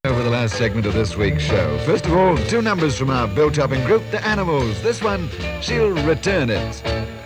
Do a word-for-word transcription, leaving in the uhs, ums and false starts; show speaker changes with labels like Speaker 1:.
Speaker 1: For the last segment of this week's show. First of all, two numbers from our built-upping group, The Animals. This one, She'll Return It.